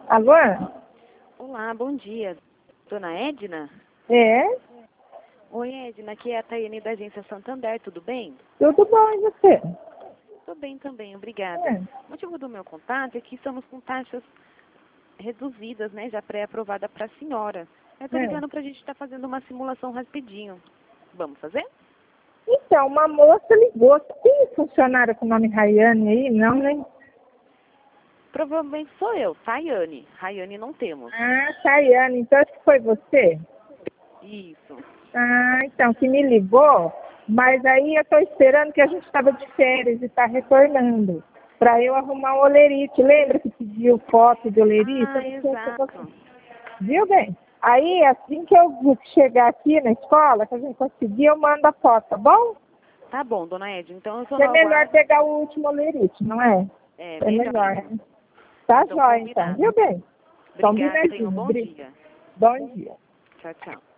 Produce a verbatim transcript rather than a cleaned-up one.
Alô? Olá, bom dia. Dona Edna? É? Oi, Edna, aqui é a Tayane da Agência Santander, tudo bem? Tudo bom, e você? Tô bem também, obrigada. É. O motivo do meu contato é que estamos com taxas reduzidas, né, já pré-aprovada para a senhora. Eu tô É. ligando pra gente estar fazendo uma simulação rapidinho. Vamos fazer? Então, uma moça ligou. Tem funcionária com o nome Rayane aí? Não, né? Provavelmente sou eu, Tayane. Rayane não temos. Ah, Tayane, então acho que foi você? Isso. Ah, então, que me ligou, mas aí eu estou esperando que a gente estava de férias e está retornando. Para eu arrumar um olerite. Lembra que pediu foto de olerite? Ah, Eu não sei se você... exato. Viu bem? Aí, assim que eu chegar aqui na escola, que a gente conseguir, eu mando a foto, tá bom? Tá bom, Dona Edna, então eu sou Que é no melhor aguardo. pegar o último olerite, não é? É, É melhor melhor. mesmo. Tá Então, jóia, então. combinado. Viu bem? Obrigada, tenha um Combinadinho. bom Bri- dia. Bom dia. Tchau, tchau.